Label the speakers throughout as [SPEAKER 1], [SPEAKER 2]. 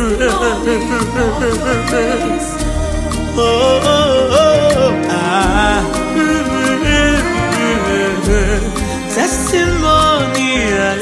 [SPEAKER 1] Testimony.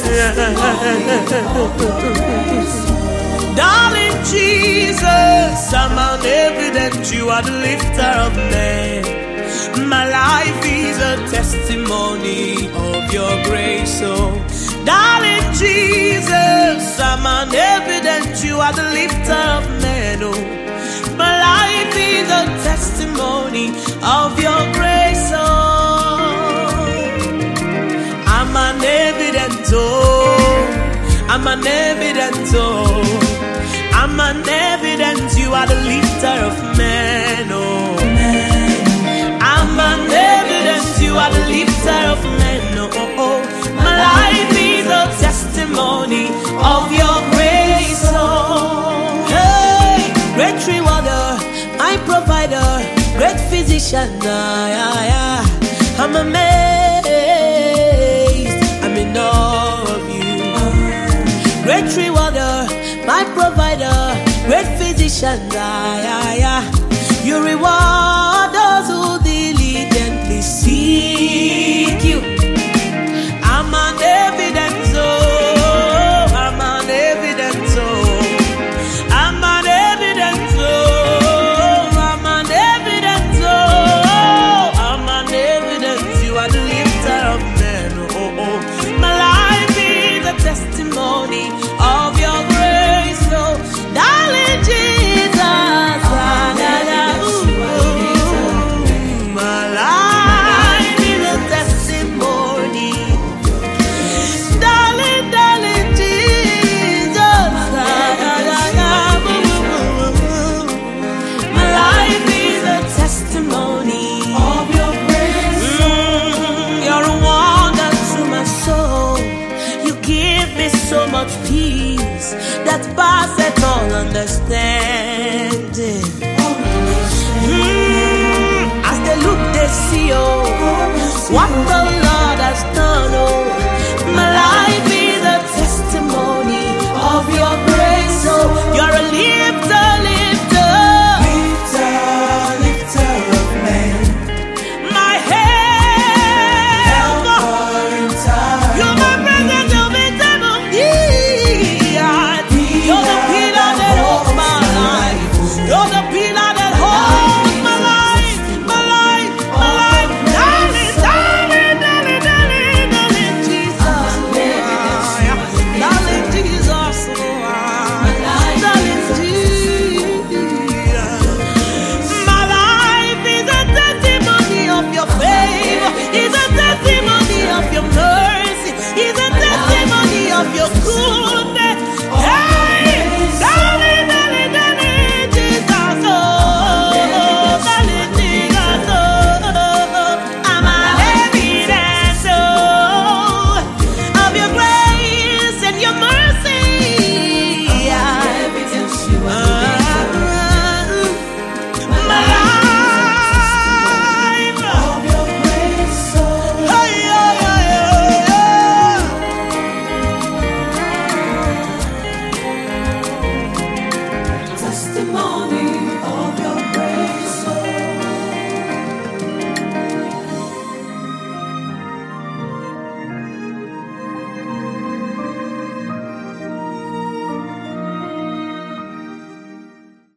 [SPEAKER 1] Darling Jesus, I'm an evidence you are the lifter of men. My life is a testimony of your grace, oh darling Jesus, I'm an evidence you are the lifter of men, oh my life is a testimony of your grace, oh I'm an evidence, oh I'm an evidence, oh I'm an evidence you are the lifter of men, oh I'm an evidence you are the lifter of men, oh my life is a testimony of your grace, oh hey, great rewarder, my provider, great physician, I'm amazed, I'm in awe of you. Great rewarder, my provider, great physician, you reward